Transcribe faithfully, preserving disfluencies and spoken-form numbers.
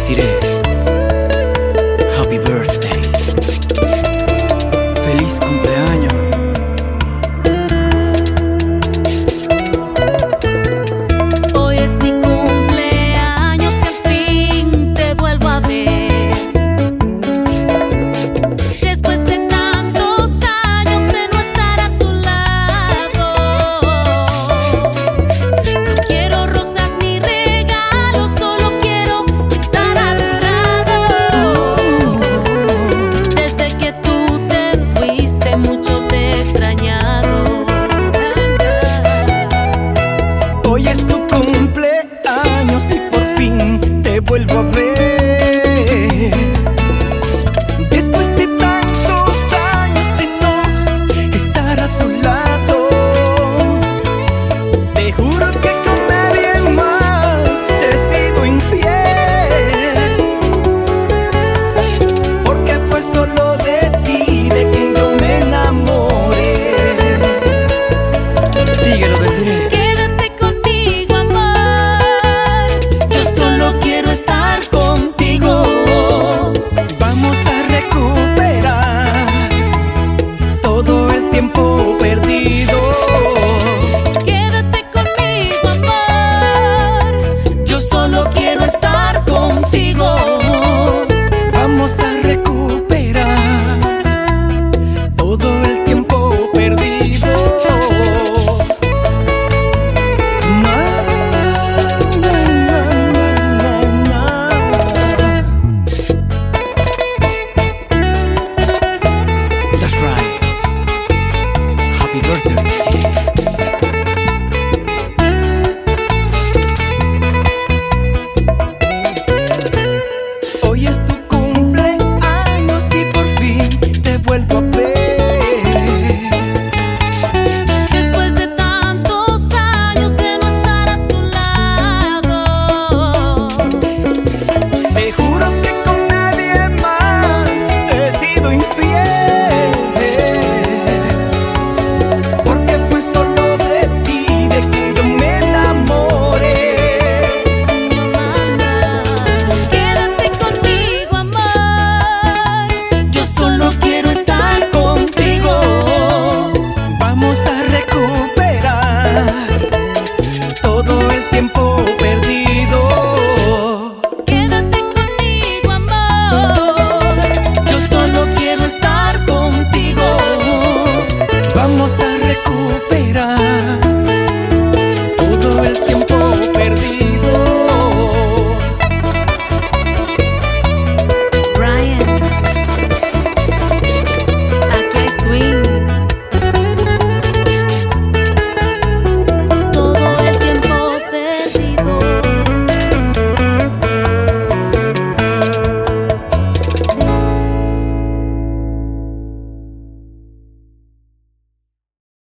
deciré Happy Birthday, feliz cumpleaños. Hoy es mi cumpleaños y al fin te vuelvo a ver. Después de tantos años de no estar a tu lado, no quiero rosas ni regalos, solo quiero estar a tu lado. Desde que tú te fuiste mucho te he extrañado. Hoy es tu cumpleaños y por fin te vuelvo a ver.